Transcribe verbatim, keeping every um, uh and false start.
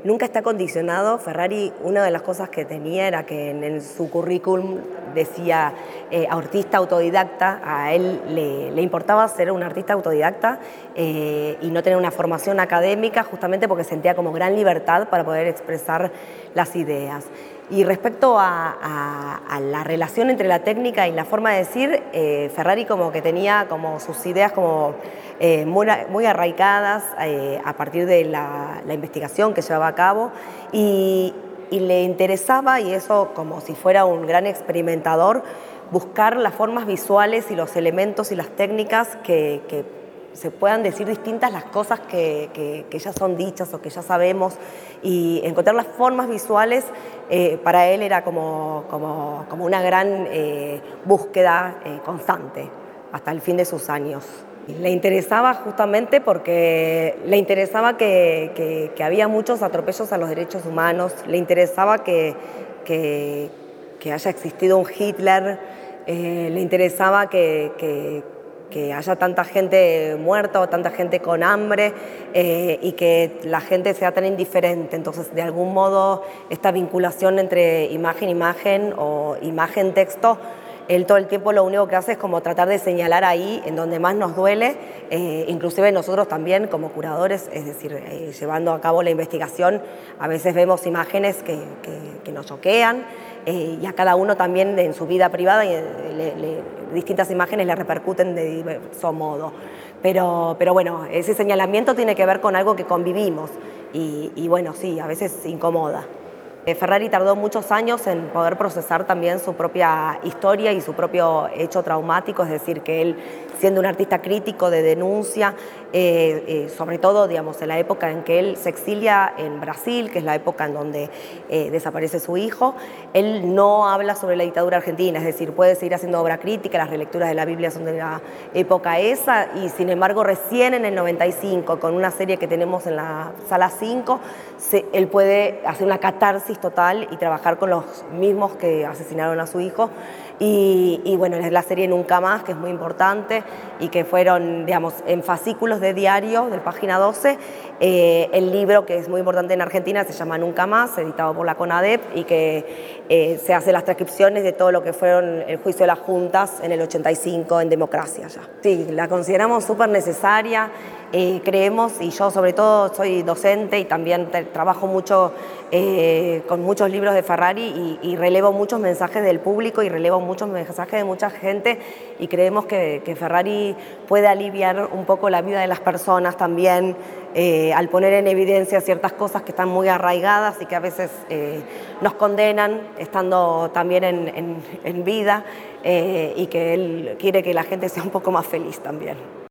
nunca está condicionado. Ferrari, una de las cosas que tenía era que en, en su currículum decía eh, artista autodidacta. A él le, le importaba ser un artista autodidacta eh, y no tener una formación académica, justamente porque sentía como gran libertad para poder expresar las ideas. Y respecto a, a, a la relación entre la técnica y la forma de decir, eh, Ferrari como que tenía como sus ideas como eh, muy, muy arraigadas eh, a partir de la, la investigación que llevaba a cabo y, y le interesaba, y eso como si fuera un gran experimentador, buscar las formas visuales y los elementos y las técnicas que, que se puedan decir distintas las cosas que, que, que ya son dichas o que ya sabemos, y encontrar las formas visuales eh, para él era como, como, como una gran eh, búsqueda eh, constante hasta el fin de sus años. Le interesaba justamente porque le interesaba que, que, que había muchos atropellos a los derechos humanos, le interesaba que, que, que haya existido un Hitler, eh, le interesaba que, que que haya tanta gente muerta o tanta gente con hambre eh, y que la gente sea tan indiferente. Entonces, de algún modo, esta vinculación entre imagen-imagen o imagen-texto, él todo el tiempo lo único que hace es como tratar de señalar ahí en donde más nos duele, eh, inclusive nosotros también como curadores, es decir, eh, llevando a cabo la investigación, a veces vemos imágenes que, que, que nos choquean, eh, y a cada uno también en su vida privada y le, le, distintas imágenes le repercuten de diverso modo. Pero, pero bueno, ese señalamiento tiene que ver con algo que convivimos y, y bueno, sí, a veces incomoda. Ferrari tardó muchos años en poder procesar también su propia historia y su propio hecho traumático, es decir, que él, siendo un artista crítico de denuncia, eh, eh, sobre todo, digamos, en la época en que él se exilia en Brasil, que es la época en donde eh, desaparece su hijo, él no habla sobre la dictadura argentina, es decir, puede seguir haciendo obra crítica, las relecturas de la Biblia son de la época esa, y sin embargo recién en el noventa y cinco, con una serie que tenemos en la sala cinco, se, él puede hacer una catarsis total y trabajar con los mismos que asesinaron a su hijo. Y, y bueno, es la serie Nunca Más, que es muy importante y que fueron, digamos, en fascículos de diario del Página doce. Eh, el libro, que es muy importante en Argentina, se llama Nunca Más, editado por la CONADEP, y que eh, se hacen las transcripciones de todo lo que fueron el juicio de las juntas en el ochenta y cinco en democracia ya. Sí, la consideramos súper necesaria. Eh, creemos, y yo sobre todo soy docente y también te, trabajo mucho eh, con muchos libros de Ferrari y, y relevo muchos mensajes del público y relevo muchos mensajes de mucha gente, y creemos que, que Ferrari puede aliviar un poco la vida de las personas también eh, al poner en evidencia ciertas cosas que están muy arraigadas y que a veces eh, nos condenan estando también en, en, en vida, eh, y que él quiere que la gente sea un poco más feliz también.